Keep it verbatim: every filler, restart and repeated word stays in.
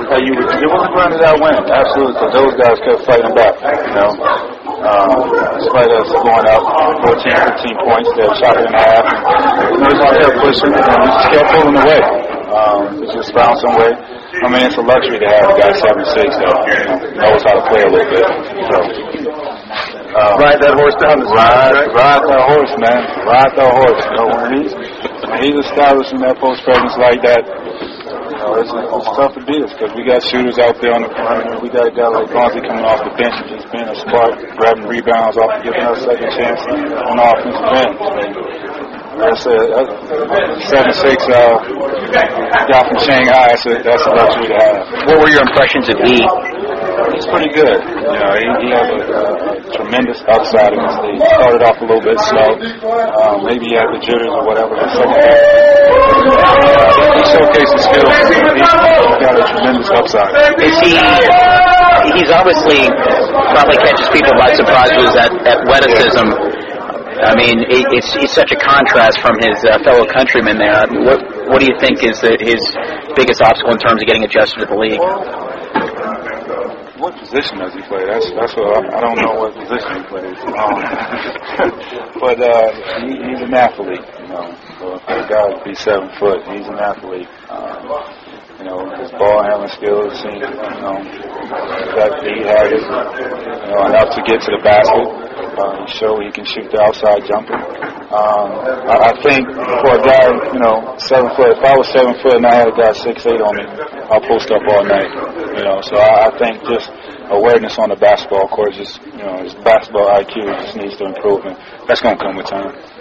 Hey, you, you wasn't granted that win, absolutely, because those guys kept fighting back, you know. Um, despite us going up fourteen, fifteen points, they were shot in half. And we just kept pushing, and we just kept pulling away. Um, we just found some way. I mean, it's a luxury to have a guy seven six, though, you know, knows how to play a little bit. So, um, ride that horse down the ride, ride that horse, man. Ride that horse. You know, when he's, when he's establishing that post presence like that, you know, it's, it's tough to beat us because we got shooters out there on the perimeter. We got a guy like Bonzi coming off the bench and just being a spark, grabbing rebounds off and giving us a second chance on the offensive end. That's a seven six uh, guy from Shanghai. That's a, that's a luxury to have. What were your impressions of E? He's pretty good. You know, he, he has a, a tremendous upside in his league. He started off a little bit slow. Um, maybe he had the jitters or whatever. But second half, uh, he showcased his skills. He, he's got a tremendous upside. Is he? He's obviously probably catches people by surprise with his athleticism. I mean, it, it's, it's such a contrast from his uh, fellow countrymen there. What What do you think is the, his biggest obstacle in terms of getting adjusted to the league? What position does he play? That's that's what I, I don't know what position he plays. Um, but uh, he, he's an athlete, you know. So for a guy to be seven foot, he's an athlete. Um, you know, his ball handling skills seem, you know, that he has, you know, enough to get to the basket. Uh, he showed he can shoot the outside jumper. Um, I, I think for a guy, you know, seven foot, if I was seven foot and I had a guy six eight on me, I'll post up all night. You know, so I, I think just awareness on the basketball court, just, you know, his basketball I Q just needs to improve, and that's going to come with time.